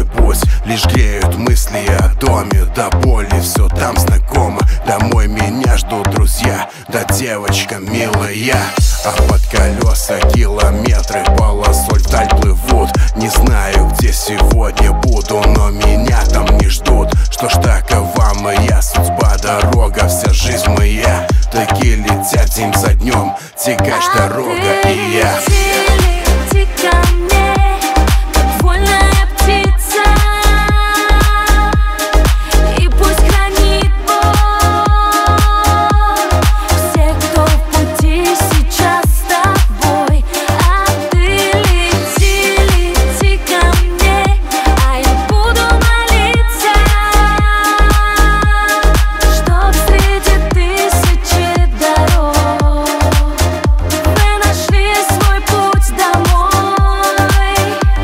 путь лишь греют мысли о доме. До боли все там знакомо. Домой меня ждут друзья, да девочка милая. А под колеса километры полосой вдаль плывут. Не знаю, где сегодня буду, но меня там не ждут. Что ж, такова моя судьба, дорога, вся жизнь моя. Такие летят день за днем, тягач дорога и я. Лети ко мне, как вольная птица, и пусть хранит Бог всех, кто в пути сейчас с тобой. А ты лети ко мне, а я буду молиться, чтоб среди тысячи дорог вы нашли свой путь домой.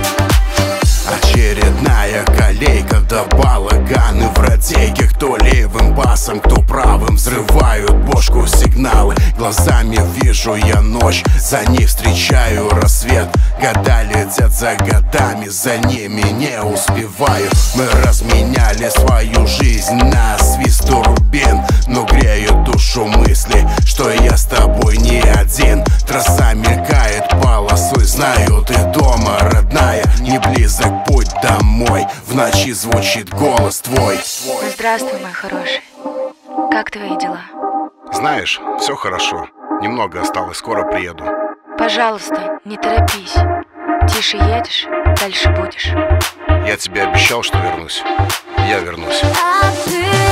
Очередная колейка до балаганы в радейке. Кто левым басом, кто правым, взрывают бошку сигналы. Глазами вижу я ночь, за ней встречаю рассвет. Года летят за годами, за ними не успеваю. Мы разменяли свою жизнь на свист турбин, но греют душу мысли, что я с тобой не один. Трасса мелькает полосой, знаю, ты дома, родная. Не близок путь домой, в ночи звучит голос твой. Здравствуй, мой хороший. Как твои дела? Знаешь, все хорошо. Немного осталось, скоро приеду. Пожалуйста, не торопись. Тише едешь, дальше будешь. Я тебе обещал, что вернусь. Я вернусь. А ты